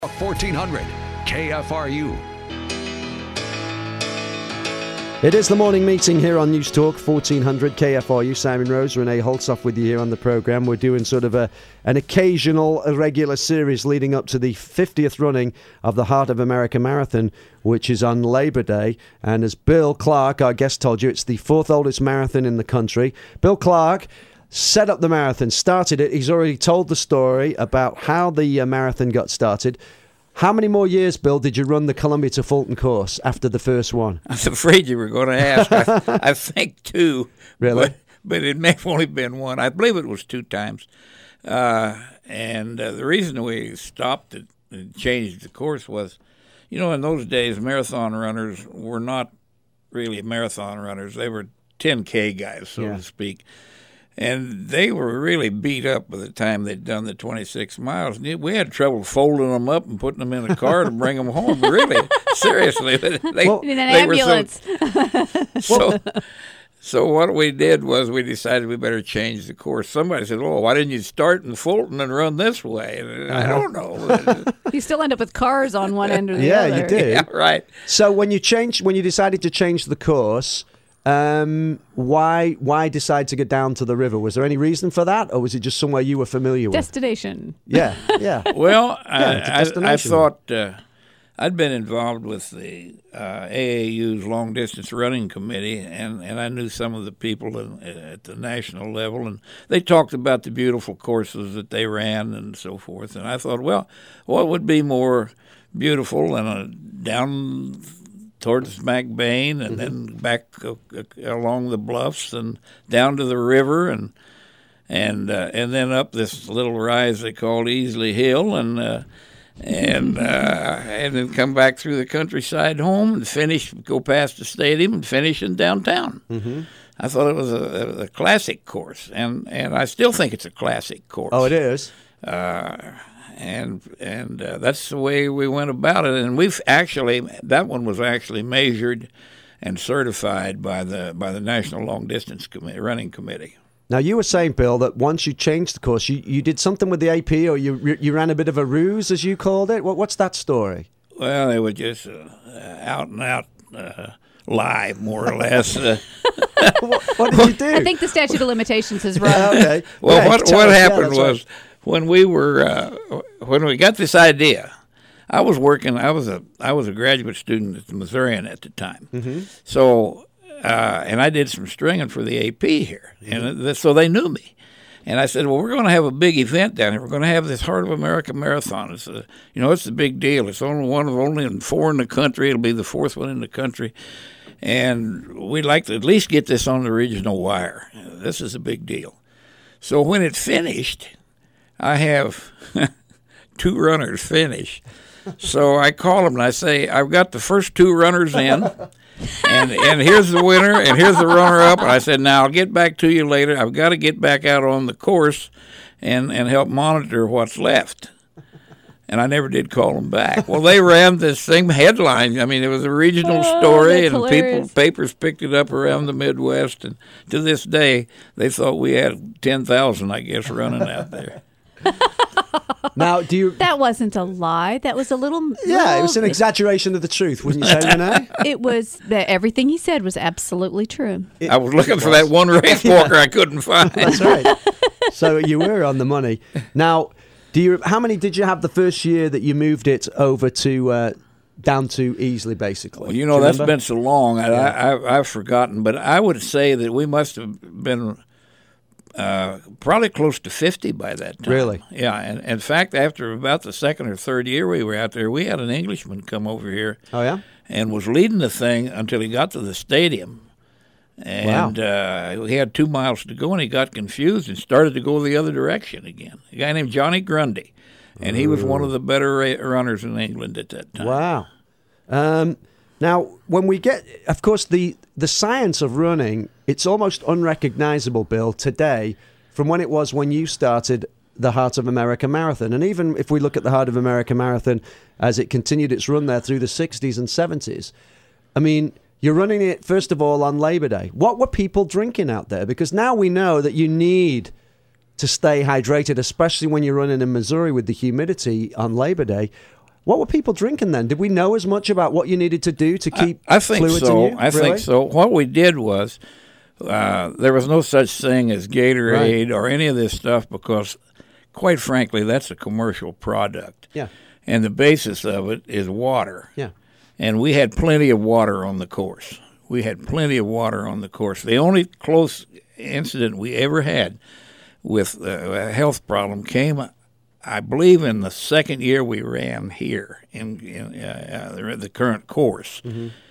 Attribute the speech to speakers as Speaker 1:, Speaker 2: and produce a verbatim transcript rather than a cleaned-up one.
Speaker 1: fourteen hundred K F R U.
Speaker 2: It is the morning meeting here on News Talk fourteen hundred K F R U. Simon Rose, Renee Holtzoff with you here on the programme. We're doing sort of a an occasional irregular series leading up to the fiftieth running of the Heart of America Marathon, which is on Labor Day. And as Bill Clark, our guest, told you, it's the fourth oldest marathon in the country. Bill Clark set up the marathon, started it. He's already told the story about how the uh, marathon got started. How many more years, Bill, did you run the Columbia to Fulton course after the first one?
Speaker 3: I was afraid you were going to ask. I, I think two.
Speaker 2: Really?
Speaker 3: But, but it may have only been one. I believe it was two times. Uh, and uh, the reason we stopped it and changed the course was, you know, in those days, marathon runners were not really marathon runners. They were ten K guys, so
Speaker 2: Yeah.
Speaker 3: to speak. And they were really beat up by the time they'd done the twenty-six miles. We had trouble folding them up and putting them in a car to bring them home. Really, seriously. They,
Speaker 2: Well,
Speaker 4: in an
Speaker 3: they were so-
Speaker 4: ambulance.
Speaker 3: So, so what we did was we decided we better change the course. Somebody said, "Oh, why didn't you start in Fulton and run this way?" And I don't know.
Speaker 4: You still end up with cars on one end or the
Speaker 2: Yeah,
Speaker 4: other.
Speaker 2: you did.
Speaker 3: Yeah, right.
Speaker 2: So when you changed, when you decided to change the course, um, why why decide to get down to the river? Was there any reason for that, or was it just somewhere you were familiar with?
Speaker 4: Destination.
Speaker 2: Yeah, yeah.
Speaker 3: Well,
Speaker 2: Yeah, it's a
Speaker 3: I, I, I
Speaker 2: destination.
Speaker 3: thought uh, I'd been involved with the uh, A A U's long distance running committee, and, and I knew some of the people in, at the national level, and they talked about the beautiful courses that they ran and so forth. And I thought, well, what would be more beautiful than a down towards McBain and then back uh, uh, along the bluffs and down to the river and and uh, and then up this little rise they called Easley Hill and uh, and uh, and then come back through the countryside home and finish, go past the stadium and finish in downtown. Mm-hmm. I thought it was a, a classic course, and, and I still think it's a classic course.
Speaker 2: Oh, it is.
Speaker 3: Uh, and and uh, that's the way we went about it. And we've actually, that one was actually measured and certified by the by the National Long Distance Committee, Running Committee.
Speaker 2: Now, you were saying, Bill, that once you changed the course, you, you did something with the A P, or you you ran a bit of a ruse, as you called it. What, what's that story?
Speaker 3: Well, they were just uh, out and out uh, lie, more or less. Uh,
Speaker 2: what, what did you do?
Speaker 4: I think the statute of limitations has run.
Speaker 2: Okay.
Speaker 3: well,
Speaker 2: Yeah,
Speaker 3: what
Speaker 2: tell
Speaker 3: what
Speaker 2: us. Yeah,
Speaker 3: happened
Speaker 2: that's right.
Speaker 3: was when we were uh, when we got this idea. I was working. I was a I was a graduate student at the Missourian at the time. Mm-hmm. So. Uh, and I did some stringing for the A P here, and th- so they knew me. And I said, "Well, we're going to have a big event down here. We're going to have this Heart of America Marathon. It's a, you know, it's a big deal. It's only one of only in four in the country. It'll be the fourth one in the country, and we'd like to at least get this on the regional wire. This is a big deal." So when it finished, I have two runners finish. So I call them and I say, "I've got the first two runners in." and and here's the winner, and here's the runner-up. And I said, now I'll get back to you later. I've got to get back out on the course and, and help monitor what's left. And I never did call them back. Well, they ran this same headline. I mean, it was a regional
Speaker 4: Oh,
Speaker 3: story,
Speaker 4: that's
Speaker 3: and
Speaker 4: hilarious.
Speaker 3: people papers picked it up around the Midwest. And to this day, they thought we had ten thousand, I guess, running out there.
Speaker 2: Now, do you...
Speaker 4: That wasn't a lie. That was a little.
Speaker 2: Yeah,
Speaker 4: little,
Speaker 2: it was an exaggeration of the truth, wouldn't you say, Renee?
Speaker 4: It was that everything he said was absolutely true.
Speaker 3: I was looking for that one race walker I couldn't find.
Speaker 2: That's right. So you were on the money. Now, do you? How many did you have the first year that you moved it over to uh, down to Easley, basically?
Speaker 3: Well, you know,
Speaker 2: Do
Speaker 3: that's
Speaker 2: remember?
Speaker 3: been so long, I, I, I've forgotten. But I would say that we must have been uh, probably close to fifty by that time.
Speaker 2: Really?
Speaker 3: Yeah. And in fact, after about the second or third year we were out there, we had an Englishman come over here
Speaker 2: Oh, yeah?
Speaker 3: and was leading the thing until he got to the stadium. And uh, he had two miles to go, and he got confused and started to go the other direction again. A guy named Johnny Grundy, and he was one of the better ra- runners in England at that time.
Speaker 2: Wow. Um, now, when we get, of course, the, the science of running, it's almost unrecognizable, Bill, today from when it was when you started the Heart of America Marathon. And even if we look at the Heart of America Marathon as it continued its run there through the sixties and seventies, I mean, you're running it, first of all, on Labor Day. What were people drinking out there? Because now we know that you need to stay hydrated, especially when you're running in Missouri with the humidity on Labor Day. What were people drinking then? Did we know as much about what you needed to do to keep
Speaker 3: I, I think
Speaker 2: fluids
Speaker 3: so.
Speaker 2: in you?
Speaker 3: I
Speaker 2: really?
Speaker 3: think so. What we did was uh, there was no such thing as Gatorade
Speaker 2: Right.
Speaker 3: or any of this stuff because, quite frankly, that's a commercial product.
Speaker 2: Yeah.
Speaker 3: And the basis of it is water.
Speaker 2: Yeah.
Speaker 3: And we had plenty of water on the course. We had plenty of water on the course. The only close incident we ever had with uh, a health problem came, I believe, in the second year we ran here in, in uh, uh, the, the current course.
Speaker 2: Mm-hmm.